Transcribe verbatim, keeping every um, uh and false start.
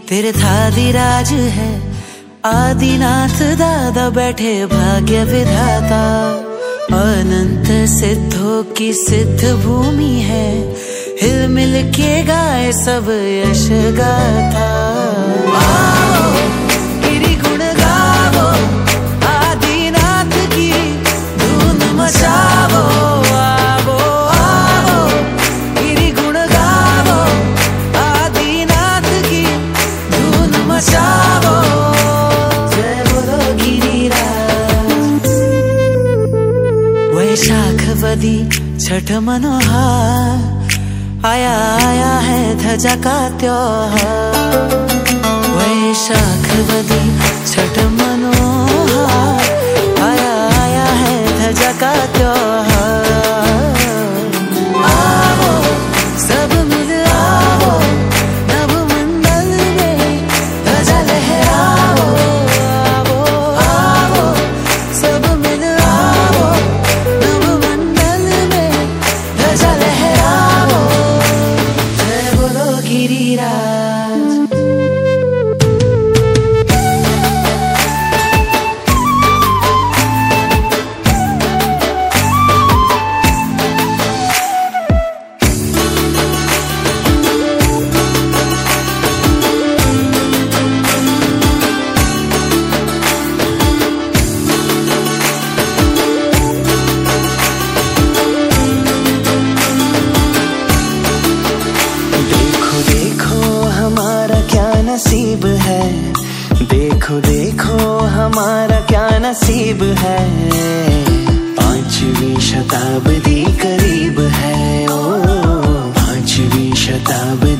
तेरे थादिराज है आदिनाथ दादा, बैठे भाग्य विधाता। अनंत सिद्धों की सिद्ध भूमि है, हिल मिल के गाए सब यश गाथा। गिरि गुण गावो आदिनाथ की, धूम मचावो आवो आवो। गिरि गुण गावो आदिनाथ की, धूम मचावो। जय बोलो गिरिराज। वैशाखवदी छठ मनोहार, आया आया है ध्वजा का त्योहार। वैशाखवदी छठ मनोहार, आया आया है ध्वजा का त्योहार। आओ सब मिल आओ, नभ मंडल में ध्वजा लहराओ। आओ आओ सब मिल आओ, नभ मंडल में ध्वजा लहराओ। जय बोलो गिरिराज। नसीब है, देखो देखो हमारा क्या नसीब है। पांचवी शताब्दी करीब है, ओ पांचवी शताब्दी